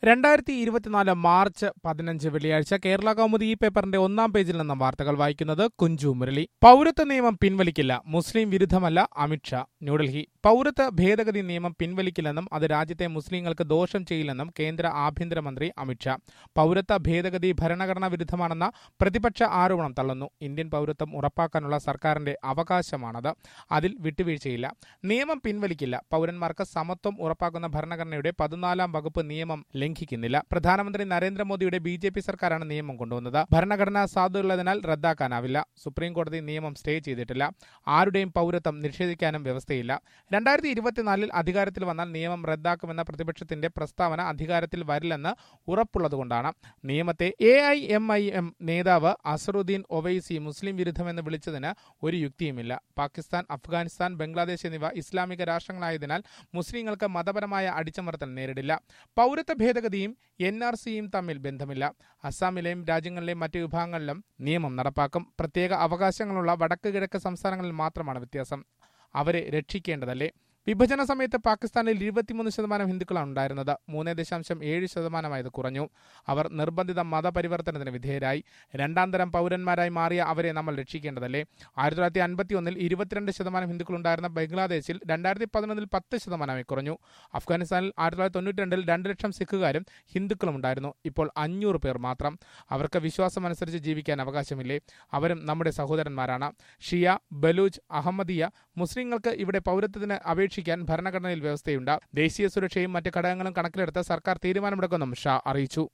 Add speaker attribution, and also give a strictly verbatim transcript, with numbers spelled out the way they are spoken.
Speaker 1: രണ്ടായിരത്തി ഇരുപത്തിനാല് മാർച്ച് പതിനഞ്ച് വെള്ളിയാഴ്ച കേരള കൗമുദി ഈ പേപ്പറിന്റെ ഒന്നാം പേജിൽ നിന്നും വാർത്തകൾ വായിക്കുന്നത് കുഞ്ചു മുരളി. പൗരത്വ നിയമം പിൻവലിക്കില്ല, മുസ്ലിം വിരുദ്ധമല്ല അമിത്ഷാ. ന്യൂഡൽഹി. പൗരത്വ ഭേദഗതി നിയമം പിൻവലിക്കില്ലെന്നും അത് രാജ്യത്തെ മുസ്ലിങ്ങൾക്ക് ദോഷം ചെയ്യില്ലെന്നും കേന്ദ്ര ആഭ്യന്തരമന്ത്രി അമിത്ഷാ. പൗരത്വ ഭേദഗതി ഭരണഘടനാ വിരുദ്ധമാണെന്ന പ്രതിപക്ഷ ആരോപണം തള്ളുന്നു. ഇന്ത്യൻ പൗരത്വം ഉറപ്പാക്കാനുള്ള സർക്കാരിന്റെ അവകാശമാണത്. അതിൽ വിട്ടുവീഴ്ചയില്ല. നിയമം പിൻവലിക്കില്ല. പൗരന്മാർക്ക് സമത്വം ഉറപ്പാക്കുന്ന ഭരണഘടനയുടെ പതിനാലാം വകുപ്പ് നിയമം ലംഘിക്കുന്നില്ല. പ്രധാനമന്ത്രി നരേന്ദ്രമോദിയുടെ ബി ജെ പി സർക്കാരാണ് നിയമം കൊണ്ടുവന്നത്. ഭരണഘടനാ സാധുതയുള്ളതിനാൽ റദ്ദാക്കാനാവില്ല. സുപ്രീം കോടതി നിയമം സ്റ്റേ ചെയ്തിട്ടില്ല. ആരുടെയും പൗരത്വം നിഷേധിക്കാനും വ്യവസ്ഥയില്ല. രണ്ടായിരത്തി ഇരുപത്തിനാലിൽ അധികാരത്തിൽ വന്നാൽ നിയമം റദ്ദാക്കുമെന്ന പ്രതിപക്ഷത്തിന്റെ പ്രസ്താവന അധികാരത്തിൽ വരില്ലെന്ന് ഉറപ്പുള്ളതുകൊണ്ടാണ്. നിയമത്തെ A I M I M നേതാവ് അസറുദ്ദീൻ ഒവൈസി മുസ്ലിം വിരുദ്ധമെന്ന് വിളിച്ചതിന് ഒരു യുക്തിയുമില്ല. പാകിസ്ഥാൻ, അഫ്ഗാനിസ്ഥാൻ, ബംഗ്ലാദേശ് എന്നിവ ഇസ്ലാമിക രാഷ്ട്രങ്ങളായതിനാൽ മുസ്ലിങ്ങൾക്ക് മതപരമായ അടിച്ചമർത്തൽ നേരിടില്ല. പൗരത്വ ഭേദഗതിയും എൻ ആർ സിയും തമ്മിൽ ബന്ധമില്ല. അസാമിലെയും രാജ്യങ്ങളിലെയും മറ്റ് വിഭാഗങ്ങളിലും നിയമം നടപ്പാക്കും. പ്രത്യേക അവകാശങ്ങളുള്ള വടക്ക് കിഴക്ക് സംസ്ഥാനങ്ങളിൽ മാത്രമാണ് വ്യത്യാസം. അവരെ രക്ഷിക്കേണ്ടതല്ലേ? വിഭജന സമയത്ത് പാകിസ്ഥാനിൽ ഇരുപത്തിമൂന്ന് ശതമാനം ഹിന്ദുക്കളാണ് ഉണ്ടായിരുന്നത്. മൂന്ന് ദശാംശം ഏഴ് ശതമാനമായത് കുറഞ്ഞു. അവർ നിർബന്ധിത മതപരിവർത്തനത്തിന് വിധേയരായി. രണ്ടാം തരം പൗരന്മാരായി മാറിയ അവരെ നമ്മൾ രക്ഷിക്കേണ്ടതല്ലേ? ആയിരത്തി തൊള്ളായിരത്തി അൻപത്തി ഒന്നിൽ ഇരുപത്തിരണ്ട് ശതമാനം ഹിന്ദുക്കളുണ്ടായിരുന്ന ബംഗ്ലാദേശിൽ രണ്ടായിരത്തി പതിനൊന്നിൽ പത്ത് ശതമാനമായി കുറഞ്ഞു. അഫ്ഗാനിസ്ഥാനിൽ ആയിരത്തി തൊള്ളായിരത്തി തൊണ്ണൂറ്റി രണ്ടിൽ രണ്ട് ലക്ഷം സിഖുകാരും ഹിന്ദുക്കളും ഉണ്ടായിരുന്നു. ഇപ്പോൾ അഞ്ഞൂറ് പേർ മാത്രം. അവർക്ക് വിശ്വാസമനുസരിച്ച് ജീവിക്കാൻ അവകാശമില്ലേ? അവരും നമ്മുടെ സഹോദരന്മാരാണ്. ഷിയ, ബലൂച്ച്, അഹമ്മദിയ മുസ്ലിങ്ങൾക്ക് ഇവിടെ പൗരത്വത്തിന് അപേക്ഷിക്കാൻ ഭരണഘടനയിൽ വ്യവസ്ഥയുണ്ട്. ദേശീയ സുരക്ഷയും മറ്റ് ഘടകങ്ങളും കണക്കിലെടുത്ത് സർക്കാർ തീരുമാനമെടുക്കുമെന്നും ഷാ അറിയിച്ചു.